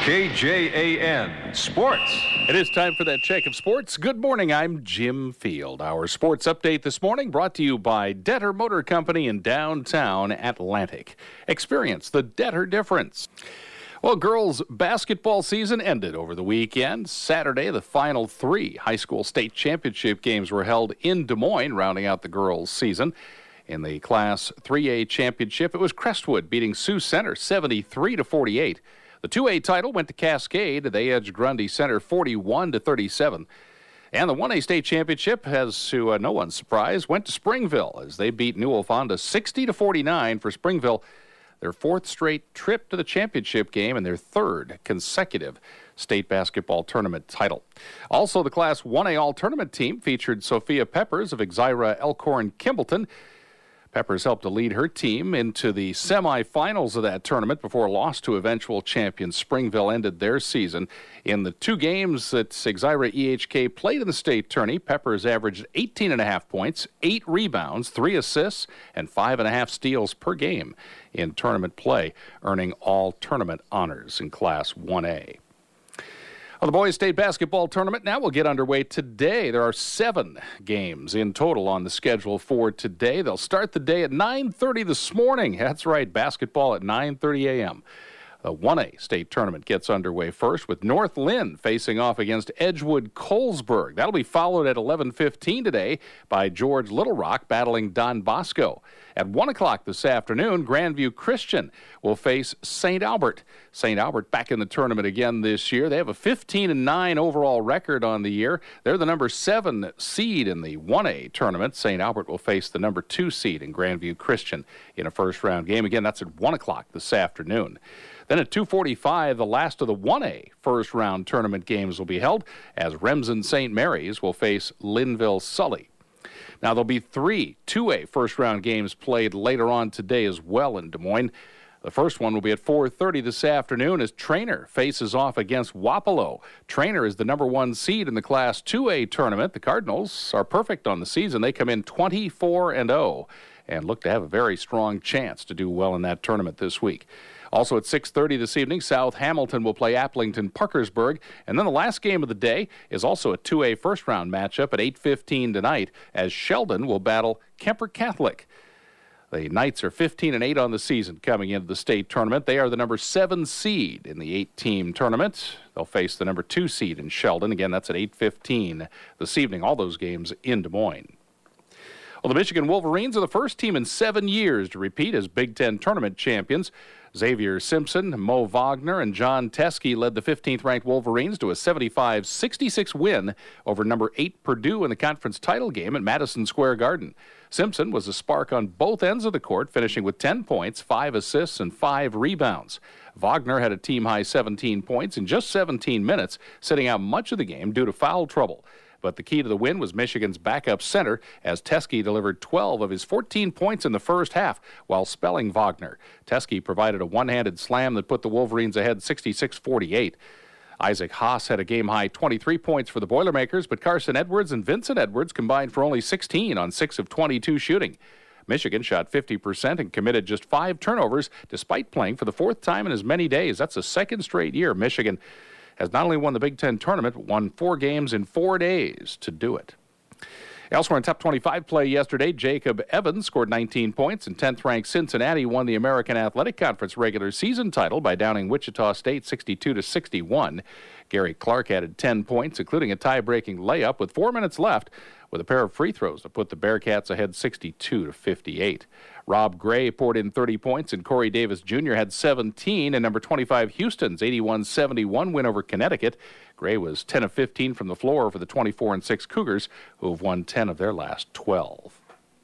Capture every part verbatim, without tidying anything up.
K J A N Sports. It is time for that check of sports. Good morning, I'm Jim Field. Our sports update this morning brought to you by Detter Motor Company in downtown Atlantic. Experience the Detter difference. Well, girls' basketball season ended over the weekend. Saturday, the final three high school state championship games were held in Des Moines, rounding out the girls' season. In the Class three A championship, it was Crestwood beating Sioux Center seventy-three to forty-eight. The two A title went to Cascade. They edged Grundy Center forty-one to thirty-seven. And the one A state championship, as to uh, no one's surprise, went to Springville as they beat New Fonda sixty to forty-nine for Springville. Their fourth straight trip to the championship game and their third consecutive state basketball tournament title. Also, the Class one A all-tournament team featured Sophia Peppers of Exira Elkhorn Kimballton. Peppers helped to lead her team into the semifinals of that tournament before a loss to eventual champion Springville ended their season. In the two games that Exira E H K played in the state tourney, Peppers averaged eighteen and a half points, eight rebounds, three assists, and five and a half steals per game in tournament play, earning all tournament honors in Class one A. Well, the boys' state basketball tournament now will get underway today. There are seven games in total on the schedule for today. They'll start the day at nine thirty this morning. That's right, basketball at nine thirty a.m. The one A state tournament gets underway first with North Lynn facing off against Edgewood Colesburg. That'll be followed at eleven fifteen today by George Little Rock battling Don Bosco. At one o'clock this afternoon, Grandview Christian will face Saint Albert. Saint Albert back in the tournament again this year. They have a fifteen and nine overall record on the year. They're the number seven seed in the one A tournament. Saint Albert will face the number two seed in Grandview Christian in a first-round game. Again, that's at one o'clock this afternoon. Then at two forty-five, the last of the one A first-round tournament games will be held as Remsen Saint Mary's will face Linville Sully. Now, there'll be three two A first-round games played later on today as well in Des Moines. The first one will be at four thirty this afternoon as Trainer faces off against Wapello. Trainer is the number one seed in the Class two A tournament. The Cardinals are perfect on the season. They come in twenty-four and oh and look to have a very strong chance to do well in that tournament this week. Also at six thirty this evening, South Hamilton will play Applington Parkersburg. And then the last game of the day is also a two A first-round matchup at eight fifteen tonight as Sheldon will battle Kemper Catholic. The Knights are fifteen and eight on the season coming into the state tournament. They are the number seven seed in the eight-team tournament. They'll face the number two seed in Sheldon. Again, that's at eight fifteen this evening. All those games in Des Moines. Well, the Michigan Wolverines are the first team in seven years to repeat as Big Ten tournament champions. Xavier Simpson, Mo Wagner, and John Teskey led the fifteenth-ranked Wolverines to a seventy-five sixty-six win over number eight Purdue in the conference title game at Madison Square Garden. Simpson was a spark on both ends of the court, finishing with ten points, five assists, and five rebounds. Wagner had a team-high seventeen points in just seventeen minutes, sitting out much of the game due to foul trouble. But the key to the win was Michigan's backup center, as Teskey delivered twelve of his fourteen points in the first half while spelling Wagner. Teskey provided a one-handed slam that put the Wolverines ahead sixty-six forty-eight. Isaac Haas had a game-high twenty-three points for the Boilermakers, but Carson Edwards and Vincent Edwards combined for only sixteen on six of twenty-two shooting. Michigan shot fifty percent and committed just five turnovers despite playing for the fourth time in as many days. That's the second straight year Michigan has not only won the Big Ten tournament, but won four games in four days to do it. Elsewhere in top twenty-five play yesterday, Jacob Evans scored nineteen points, and tenth-ranked Cincinnati won the American Athletic Conference regular season title by downing Wichita State sixty-two to sixty-one. Gary Clark added ten points, including a tie-breaking layup with four minutes left, with a pair of free throws to put the Bearcats ahead sixty-two to fifty-eight. Rob Gray poured in thirty points, and Corey Davis Junior had seventeen, and number twenty-five Houston's eighty-one seventy-one win over Connecticut. Gray was ten of fifteen from the floor for the twenty-four and six Cougars, who have won ten of their last twelve.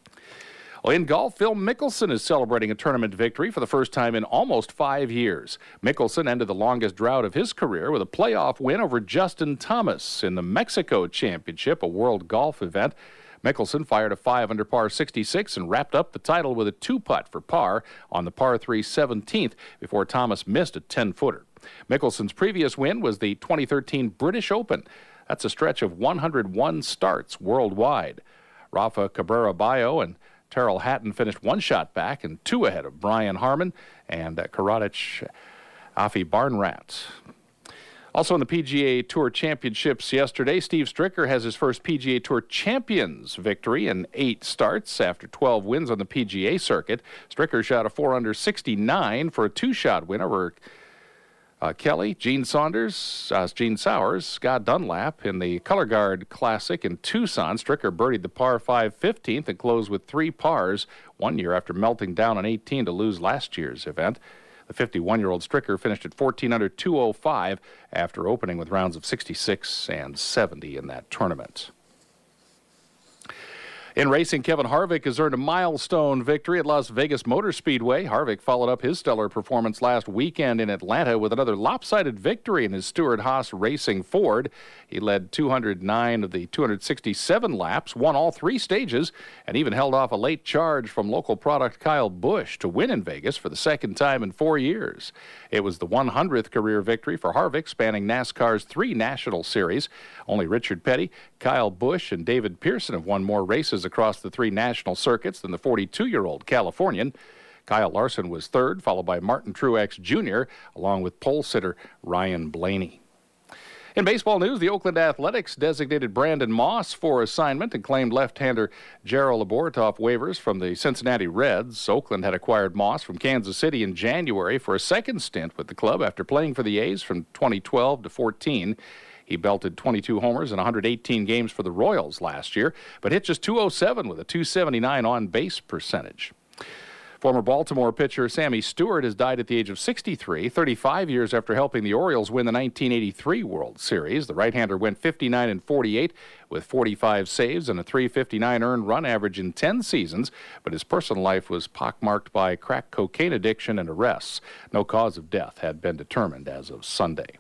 Well, in golf, Phil Mickelson is celebrating a tournament victory for the first time in almost five years. Mickelson ended the longest drought of his career with a playoff win over Justin Thomas in the Mexico Championship, a world golf event. Mickelson fired a five under par sixty-six and wrapped up the title with a two-putt for par on the par three seventeenth before Thomas missed a ten-footer. Mickelson's previous win was the twenty thirteen British Open. That's a stretch of one hundred one starts worldwide. Rafa Cabrera Bayo and Terrell Hatton finished one shot back and two ahead of Brian Harman and uh, Karadzic Afi Barnrat. Also in the P G A Tour Championships yesterday, Steve Stricker has his first P G A Tour Champions victory in eight starts after twelve wins on the P G A circuit. Stricker shot a four under sixty-nine for a two-shot win over uh, Kelly, Gene Saunders, uh, Gene Sowers, Scott Dunlap in the Color Guard Classic in Tucson. Stricker birdied the par five fifteenth and closed with three pars one year after melting down on eighteen to lose last year's event. The fifty-one-year-old Stricker finished at fourteen under two oh five after opening with rounds of sixty-six and seventy in that tournament. In racing, Kevin Harvick has earned a milestone victory at Las Vegas Motor Speedway. Harvick followed up his stellar performance last weekend in Atlanta with another lopsided victory in his Stewart-Haas Racing Ford. He led two hundred nine of the two hundred sixty-seven laps, won all three stages, and even held off a late charge from local product Kyle Busch to win in Vegas for the second time in four years. It was the one hundredth career victory for Harvick, spanning NASCAR's three national series. Only Richard Petty, Kyle Busch, and David Pearson have won more races across the three national circuits than the forty-two-year-old Californian. Kyle Larson was third, followed by Martin Truex Junior, along with pole sitter Ryan Blaney. In baseball news, the Oakland Athletics designated Brandon Moss for assignment and claimed left-hander Gerald Laborte off waivers from the Cincinnati Reds. Oakland had acquired Moss from Kansas City in January for a second stint with the club after playing for the A's from twenty twelve to fourteen. He belted twenty-two homers in one hundred eighteen games for the Royals last year, but hit just two oh seven with a two seventy-nine on-base percentage. Former Baltimore pitcher Sammy Stewart has died at the age of sixty-three, thirty-five years after helping the Orioles win the nineteen eighty-three World Series. The right-hander went fifty-nine and forty-eight with forty-five saves and a three fifty-nine earned run average in ten seasons, but his personal life was pockmarked by crack cocaine addiction and arrests. No cause of death had been determined as of Sunday.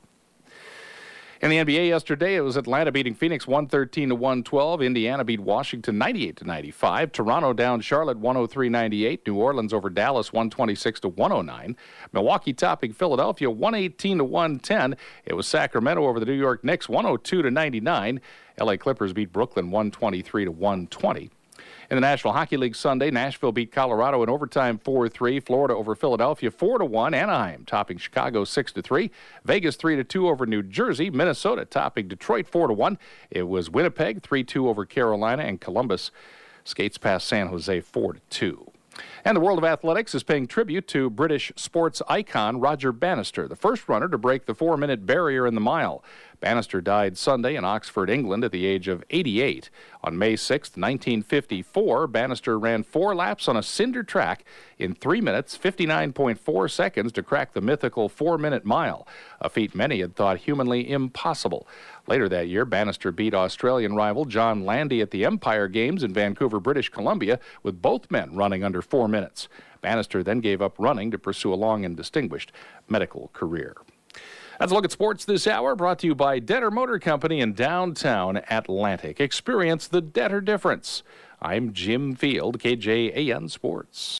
In the N B A yesterday, it was Atlanta beating Phoenix one thirteen to one twelve. Indiana beat Washington ninety-eight to ninety-five. Toronto down Charlotte one oh three ninety-eight. New Orleans over Dallas one twenty-six to one oh nine. Milwaukee topping Philadelphia one eighteen to one ten. It was Sacramento over the New York Knicks one oh two to ninety-nine. L A Clippers beat Brooklyn one twenty-three to one twenty. In the National Hockey League Sunday, Nashville beat Colorado in overtime four three. Florida over Philadelphia four to one. Anaheim topping Chicago six to three. Vegas three to two over New Jersey. Minnesota topping Detroit four to one. It was Winnipeg three two over Carolina, and Columbus skates past San Jose four to two. And the world of athletics is paying tribute to British sports icon Roger Bannister, the first runner to break the four-minute barrier in the mile. Bannister died Sunday in Oxford, England, at the age of eighty-eight. On May sixth, nineteen fifty-four, Bannister ran four laps on a cinder track in three minutes, fifty-nine point four seconds to crack the mythical four-minute mile, a feat many had thought humanly impossible. Later that year, Bannister beat Australian rival John Landy at the Empire Games in Vancouver, British Columbia, with both men running under four minutes. Bannister then gave up running to pursue a long and distinguished medical career. That's a look at sports this hour, brought to you by Detter Motor Company in downtown Atlantic. Experience the Detter difference. I'm Jim Field, K J A N Sports.